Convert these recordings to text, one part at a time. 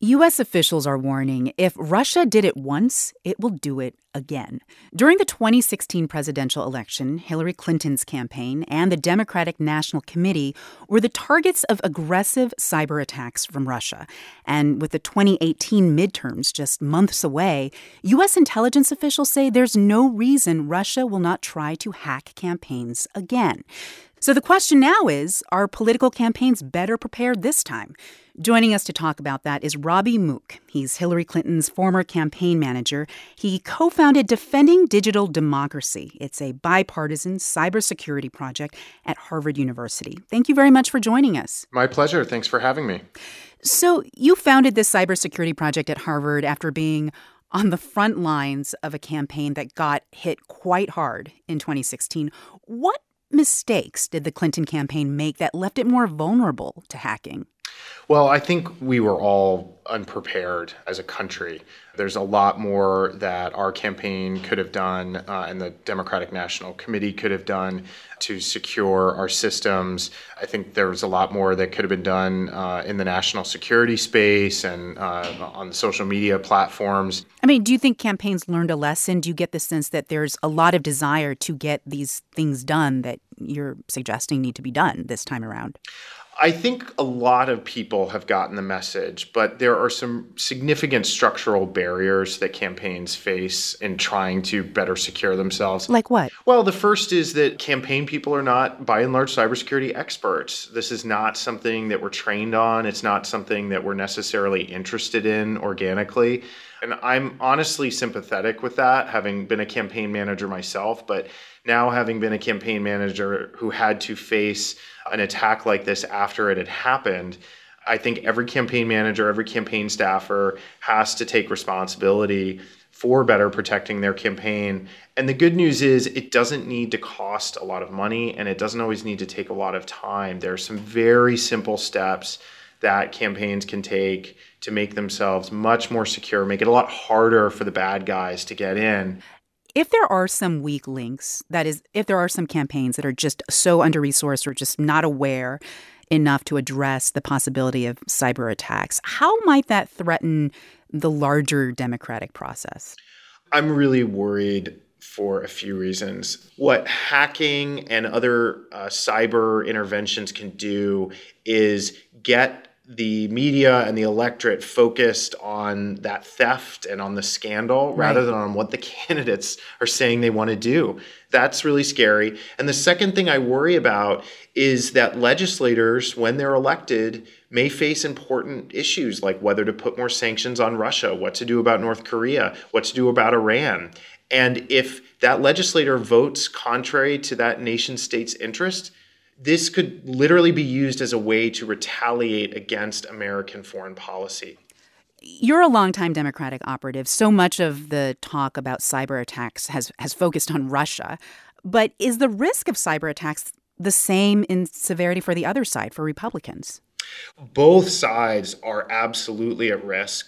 U.S. officials are warning if Russia did it once, it will do it again. During the 2016 presidential election, Hillary Clinton's campaign and the Democratic National Committee were the targets of aggressive cyber attacks from Russia. And with the 2018 midterms just months away, U.S. intelligence officials say there's no reason Russia will not try to hack campaigns again. So the question now is, are political campaigns better prepared this time? Joining us to talk about that is Robbie Mook. He's Hillary Clinton's former campaign manager. He co-founded Defending Digital Democracy. It's a bipartisan cybersecurity project at Harvard University. Thank you very much for joining us. My pleasure. Thanks for having me. So you founded this cybersecurity project at Harvard after being on the front lines of a campaign that got hit quite hard in 2016. What mistakes did the Clinton campaign make that left it more vulnerable to hacking? Well, I think we were all unprepared as a country. There's a lot more that our campaign could have done and the Democratic National Committee could have done to secure our systems. I think there was a lot more that could have been done in the national security space and on the social media platforms. I mean, do you think campaigns learned a lesson? Do you get the sense that there's a lot of desire to get these things done that you're suggesting need to be done this time around? I think a lot of people have gotten the message, but there are some significant structural barriers that campaigns face in trying to better secure themselves. Like what? Well, the first is that campaign people are not, by and large, cybersecurity experts. This is not something that we're trained on. It's not something that we're necessarily interested in organically. And I'm honestly sympathetic with that, having been a campaign manager myself, but now having been a campaign manager who had to face an attack like this after it had happened, I think every campaign manager, every campaign staffer has to take responsibility for better protecting their campaign. And the good news is it doesn't need to cost a lot of money, and it doesn't always need to take a lot of time. There are some very simple steps that campaigns can take to make themselves much more secure, make it a lot harder for the bad guys to get in. If there are some weak links, that is, if there are some campaigns that are just so under-resourced or just not aware enough to address the possibility of cyber attacks, how might that threaten the larger democratic process? I'm really worried for a few reasons. What hacking and other cyber interventions can do is get the media and the electorate focused on that theft and on the scandal rather than on what the candidates are saying they want to do. That's really scary. And the second thing I worry about is that legislators, when they're elected, may face important issues like whether to put more sanctions on Russia, what to do about North Korea, what to do about Iran. And if that legislator votes contrary to that nation state's interest, this could literally be used as a way to retaliate against American foreign policy. You're a longtime Democratic operative. So much of the talk about cyber attacks has focused on Russia. But is the risk of cyber attacks the same in severity for the other side, for Republicans? Both sides are absolutely at risk.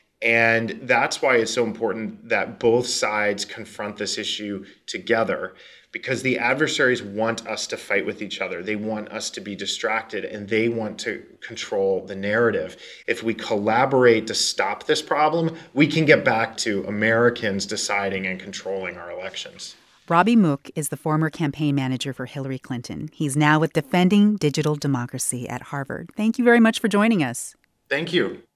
And that's why it's so important that both sides confront this issue together, because the adversaries want us to fight with each other. They want us to be distracted, and they want to control the narrative. If we collaborate to stop this problem, we can get back to Americans deciding and controlling our elections. Robbie Mook is the former campaign manager for Hillary Clinton. He's now with Defending Digital Democracy at Harvard. Thank you very much for joining us. Thank you.